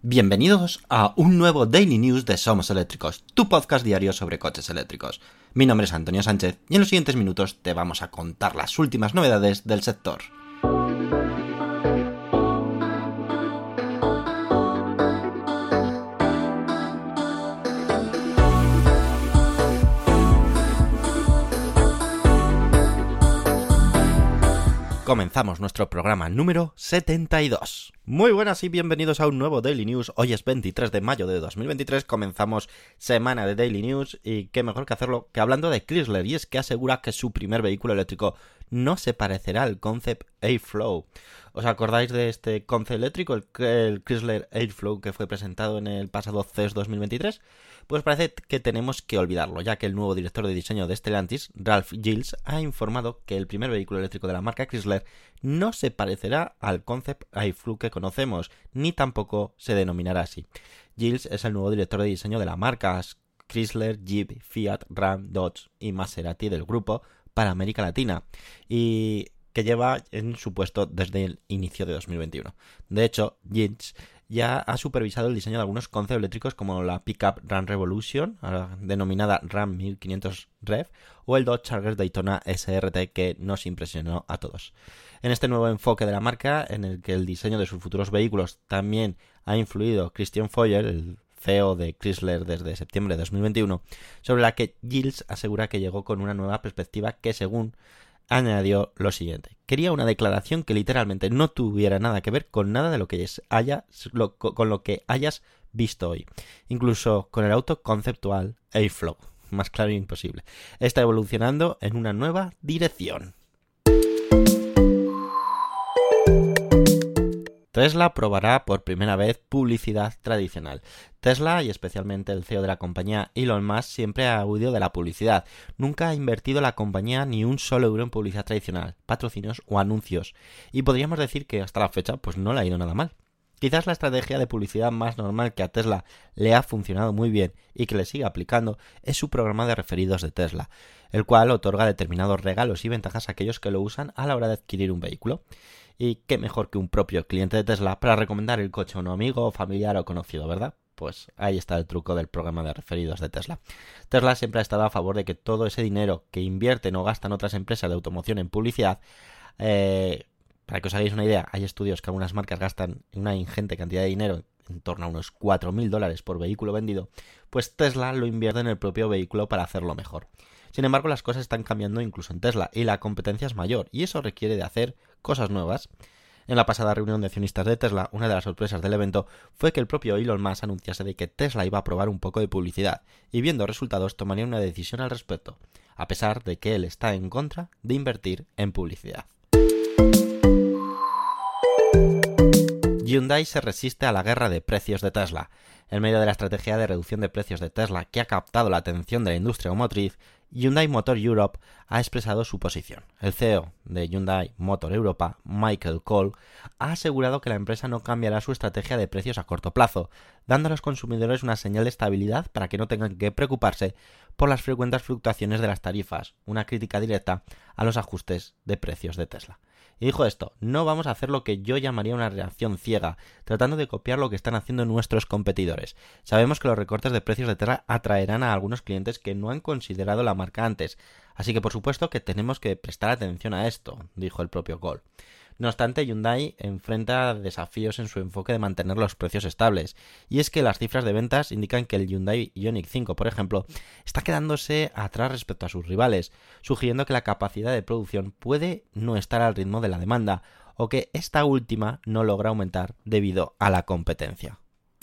Bienvenidos a un nuevo Daily News de Somos Eléctricos, tu podcast diario sobre coches eléctricos. Mi nombre es Antonio Sánchez y en los siguientes minutos te vamos a contar las últimas novedades del sector. Comenzamos nuestro programa número 72. Muy buenas y bienvenidos a un nuevo Daily News. Hoy es 23 de mayo de 2023, comenzamos semana de Daily News y qué mejor que hacerlo que hablando de Chrysler, y es que asegura que su primer vehículo eléctrico no se parecerá al Concept Airflow. ¿Os acordáis de este concept eléctrico, el Chrysler Airflow que fue presentado en el pasado CES 2023? Pues parece que tenemos que olvidarlo, ya que el nuevo director de diseño de Stellantis, Ralph Gilles, ha informado que el primer vehículo eléctrico de la marca Chrysler no se parecerá al Concept Airflow que conocemos, ni tampoco se denominará así. Gilles es el nuevo director de diseño de la marca Chrysler, Jeep, Fiat, Ram, Dodge y Maserati del grupo para América Latina, y que lleva en su puesto desde el inicio de 2021. De hecho, Gilles ya ha supervisado el diseño de algunos conceptos eléctricos como la pickup Ram Revolution, denominada Ram 1500 Rev, o el Dodge Charger Daytona SRT, que nos impresionó a todos. En este nuevo enfoque de la marca, en el que el diseño de sus futuros vehículos también ha influido Christian Foyer, el CEO de Chrysler desde septiembre de 2021, sobre la que Gilles asegura que llegó con una nueva perspectiva que, según añadió lo siguiente: quería una declaración que literalmente no tuviera nada que ver con nada de lo que con lo que hayas visto hoy, incluso con el auto conceptual Airflow, más claro imposible. Está evolucionando en una nueva dirección. Tesla probará por primera vez publicidad tradicional. Tesla, y especialmente el CEO de la compañía, Elon Musk, siempre ha huido de la publicidad. Nunca ha invertido la compañía ni un solo euro en publicidad tradicional, patrocinios o anuncios. Y podríamos decir que hasta la fecha pues no le ha ido nada mal. Quizás la estrategia de publicidad más normal que a Tesla le ha funcionado muy bien y que le sigue aplicando es su programa de referidos de Tesla, el cual otorga determinados regalos y ventajas a aquellos que lo usan a la hora de adquirir un vehículo. Y qué mejor que un propio cliente de Tesla para recomendar el coche a un amigo, familiar o conocido, ¿verdad? Pues ahí está el truco del programa de referidos de Tesla. Tesla siempre ha estado a favor de que todo ese dinero que invierten o gastan otras empresas de automoción en publicidad, para que os hagáis una idea, hay estudios que algunas marcas gastan una ingente cantidad de dinero, en torno a unos $4.000 por vehículo vendido, pues Tesla lo invierte en el propio vehículo para hacerlo mejor. Sin embargo, las cosas están cambiando incluso en Tesla y la competencia es mayor, y eso requiere de hacer cosas nuevas. En la pasada reunión de accionistas de Tesla, una de las sorpresas del evento fue que el propio Elon Musk anunciase de que Tesla iba a probar un poco de publicidad, y viendo resultados tomaría una decisión al respecto, a pesar de que él está en contra de invertir en publicidad. Hyundai se resiste a la guerra de precios de Tesla. En medio de la estrategia de reducción de precios de Tesla que ha captado la atención de la industria automotriz, Hyundai Motor Europe ha expresado su posición. El CEO de Hyundai Motor Europa, Michael Cole, ha asegurado que la empresa no cambiará su estrategia de precios a corto plazo, dando a los consumidores una señal de estabilidad para que no tengan que preocuparse por las frecuentes fluctuaciones de las tarifas, una crítica directa a los ajustes de precios de Tesla. Y dijo esto: no vamos a hacer lo que yo llamaría una reacción ciega, tratando de copiar lo que están haciendo nuestros competidores. Sabemos que los recortes de precios de Tesla atraerán a algunos clientes que no han considerado la marca antes, así que por supuesto que tenemos que prestar atención a esto, dijo el propio Cole. No obstante, Hyundai enfrenta desafíos en su enfoque de mantener los precios estables, y es que las cifras de ventas indican que el Hyundai Ioniq 5, por ejemplo, está quedándose atrás respecto a sus rivales, sugiriendo que la capacidad de producción puede no estar al ritmo de la demanda, o que esta última no logra aumentar debido a la competencia.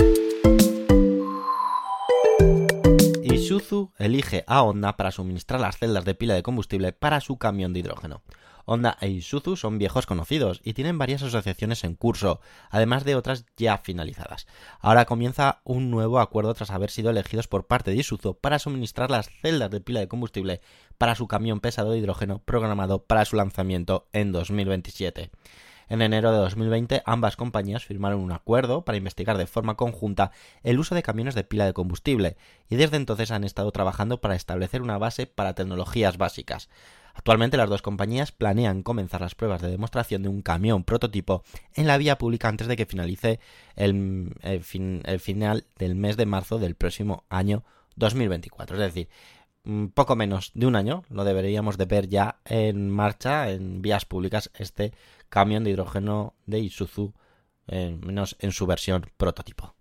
Isuzu elige a Honda para suministrar las celdas de pila de combustible para su camión de hidrógeno. Honda e Isuzu son viejos conocidos y tienen varias asociaciones en curso, además de otras ya finalizadas. Ahora comienza un nuevo acuerdo tras haber sido elegidos por parte de Isuzu para suministrar las celdas de pila de combustible para su camión pesado de hidrógeno programado para su lanzamiento en 2027. En enero de 2020, ambas compañías firmaron un acuerdo para investigar de forma conjunta el uso de camiones de pila de combustible, y desde entonces han estado trabajando para establecer una base para tecnologías básicas. Actualmente las dos compañías planean comenzar las pruebas de demostración de un camión prototipo en la vía pública antes de que finalice el final del mes de marzo del próximo año 2024. Es decir, poco menos de un año lo deberíamos de ver ya en marcha en vías públicas este camión de hidrógeno de Isuzu, menos en su versión prototipo.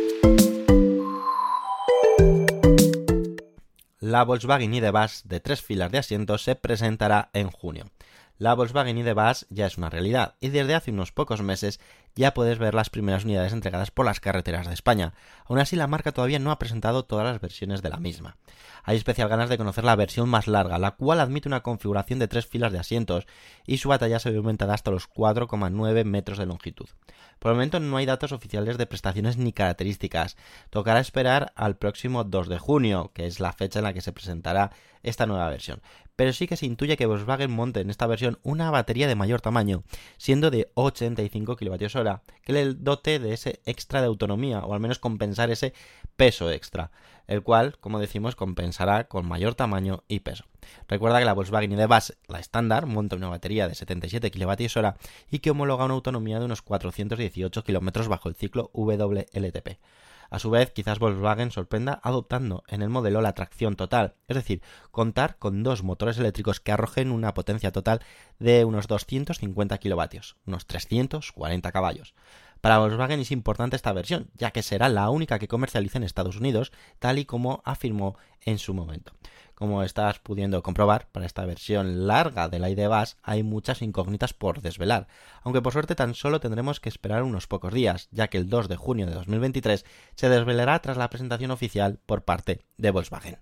La Volkswagen ID.Buzz de 3 filas de asientos se presentará en junio. La Volkswagen ID.Buzz ya es una realidad y desde hace unos pocos meses ya puedes ver las primeras unidades entregadas por las carreteras de España. Aún así, la marca todavía no ha presentado todas las versiones de la misma. Hay especial ganas de conocer la versión más larga, la cual admite una configuración de 3 filas de asientos y su batalla se ve aumentada hasta los 4,9 metros de longitud. Por el momento no hay datos oficiales de prestaciones ni características. Tocará esperar al próximo 2 de junio, que es la fecha en la que se presentará esta nueva versión. Pero sí que se intuye que Volkswagen monte en esta versión una batería de mayor tamaño, siendo de 85 kWh, que le dote de ese extra de autonomía, o al menos compensar ese peso extra, el cual, como decimos, compensará con mayor tamaño y peso. Recuerda que la Volkswagen ID.Buzz, la estándar, monta una batería de 77 kWh y que homologa una autonomía de unos 418 km bajo el ciclo WLTP. A su vez, quizás Volkswagen sorprenda adoptando en el modelo la tracción total, es decir, contar con dos motores eléctricos que arrojen una potencia total de unos 250 kilovatios, unos 340 caballos. Para Volkswagen es importante esta versión, ya que será la única que comercialice en Estados Unidos, tal y como afirmó en su momento. Como estás pudiendo comprobar, para esta versión larga de la ID.Buzz hay muchas incógnitas por desvelar, aunque por suerte tan solo tendremos que esperar unos pocos días, ya que el 2 de junio de 2023 se desvelará tras la presentación oficial por parte de Volkswagen.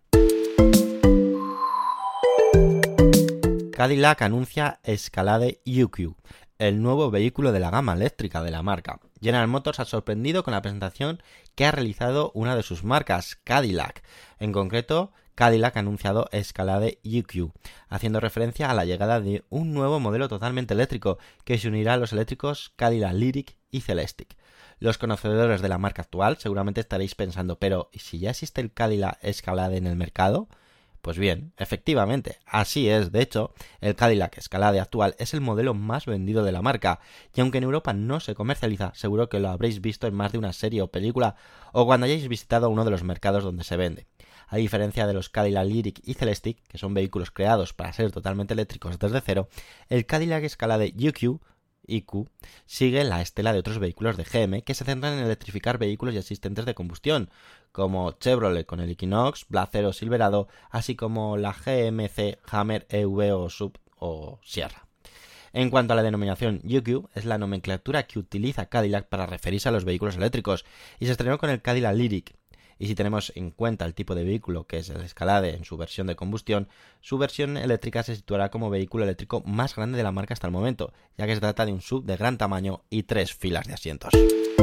Cadillac anuncia Escalade UQ, el nuevo vehículo de la gama eléctrica de la marca. General Motors ha sorprendido con la presentación que ha realizado una de sus marcas, Cadillac. En concreto, Cadillac ha anunciado Escalade UQ, haciendo referencia a la llegada de un nuevo modelo totalmente eléctrico que se unirá a los eléctricos Cadillac Lyriq y Celestiq. Los conocedores de la marca actual seguramente estaréis pensando, pero ¿y si ya existe el Cadillac Escalade en el mercado? Pues bien, efectivamente, así es. De hecho, el Cadillac Escalade actual es el modelo más vendido de la marca, y aunque en Europa no se comercializa, seguro que lo habréis visto en más de una serie o película, o cuando hayáis visitado uno de los mercados donde se vende. A diferencia de los Cadillac Lyriq y Celestiq, que son vehículos creados para ser totalmente eléctricos desde cero, el Cadillac Escalade IQ sigue la estela de otros vehículos de GM que se centran en electrificar vehículos y asistentes de combustión, como Chevrolet con el Equinox, Blazer o Silverado, así como la GMC Hammer EV o Sub o Sierra. En cuanto a la denominación UQ, es la nomenclatura que utiliza Cadillac para referirse a los vehículos eléctricos, y se estrenó con el Cadillac Lyriq. Y si tenemos en cuenta el tipo de vehículo que es el Escalade en su versión de combustión, su versión eléctrica se situará como vehículo eléctrico más grande de la marca hasta el momento, ya que se trata de un SUV de gran tamaño y 3 filas de asientos.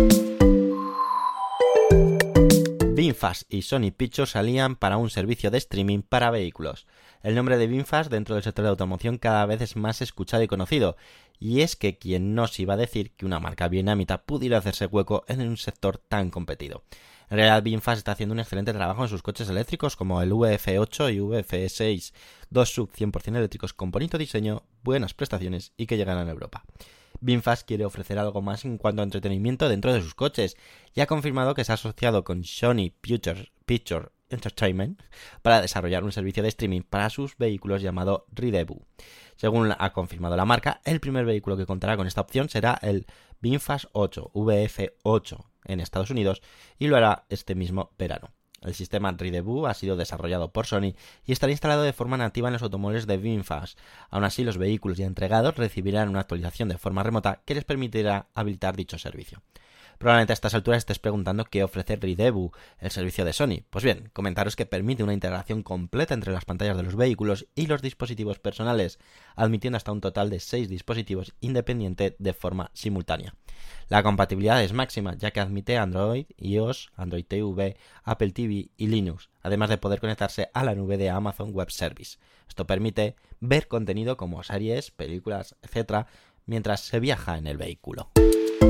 VinFast y Sony Pictures salían para un servicio de streaming para vehículos. El nombre de VinFast dentro del sector de automoción cada vez es más escuchado y conocido, y es que quien nos iba a decir que una marca vietnamita pudiera hacerse hueco en un sector tan competido. En realidad, VinFast está haciendo un excelente trabajo en sus coches eléctricos como el VF8 y VF6, dos sub 100% eléctricos con bonito diseño, buenas prestaciones y que llegan a Europa. VinFast quiere ofrecer algo más en cuanto a entretenimiento dentro de sus coches y ha confirmado que se ha asociado con Sony Pictures Entertainment para desarrollar un servicio de streaming para sus vehículos llamado Rendezvous. Según ha confirmado la marca, el primer vehículo que contará con esta opción será el VinFast 8 VF8 en Estados Unidos y lo hará este mismo verano. El sistema Rendezvous ha sido desarrollado por Sony y estará instalado de forma nativa en los automóviles de VinFast. Aún así, los vehículos ya entregados recibirán una actualización de forma remota que les permitirá habilitar dicho servicio. Probablemente a estas alturas estés preguntando qué ofrece Rendezvous, el servicio de Sony. Pues bien, comentaros que permite una integración completa entre las pantallas de los vehículos y los dispositivos personales, admitiendo hasta un total de 6 dispositivos independientes de forma simultánea. La compatibilidad es máxima, ya que admite Android, iOS, Android TV, Apple TV y Linux, además de poder conectarse a la nube de Amazon Web Service. Esto permite ver contenido como series, películas, etc., mientras se viaja en el vehículo.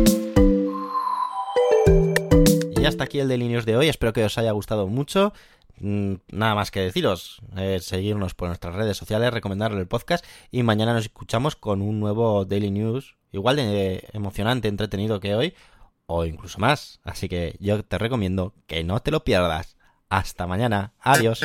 Y hasta aquí el Daily News de hoy, espero que os haya gustado mucho. nada más que deciros, seguirnos por nuestras redes sociales, recomendarle el podcast y mañana nos escuchamos con un nuevo Daily News, igual de emocionante, entretenido que hoy, o incluso más. Así que yo te recomiendo que no te lo pierdas. Hasta mañana. Adiós.